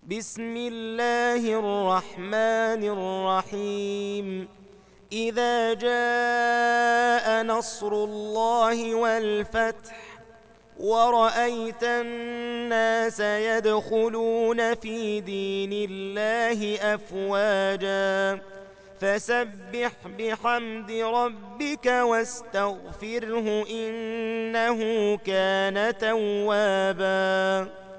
بسم الله الرحمن الرحيم. إذا جاء نصر الله والفتح ورأيت الناس يدخلون في دين الله أفواجا فسبح بحمد ربك واستغفره إنه كان توابا.